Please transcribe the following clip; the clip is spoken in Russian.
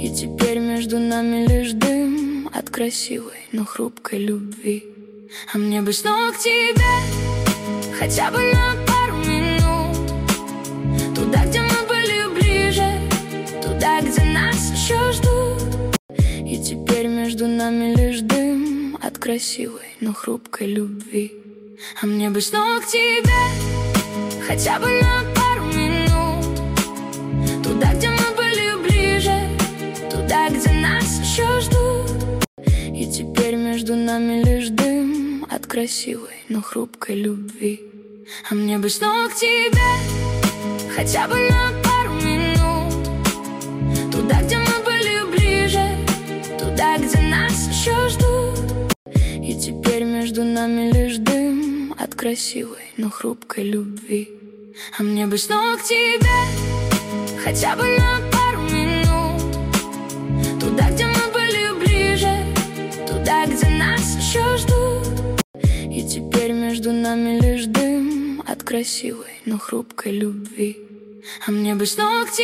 И теперь между нами лишь дым от красивой, но хрупкой любви. А мне бы снова к тебе, хотя бы на пару минут, туда, где мы были ближе, туда, где нас еще ждут. И теперь между нами лишь дым от красивой, но хрупкой любви. А мне бы снова к тебе, хотя бы на пару минут, туда, где мы были ближе, туда, где нас еще ждут. И теперь между нами лишь дым от красивой, но хрупкой любви. А мне бы снова к тебе, хотя бы на пару минут, туда, где мы были ближе, туда, где нас еще ждут. И теперь между нами лишь дым от красивой, но хрупкой любви. А мне бы снова к тебе, хотя бы на пару минут, туда, где мы были ближе, туда, где нас еще ждут. И теперь между нами лишь дым от красивой, но хрупкой любви. А мне бы снова к тебе.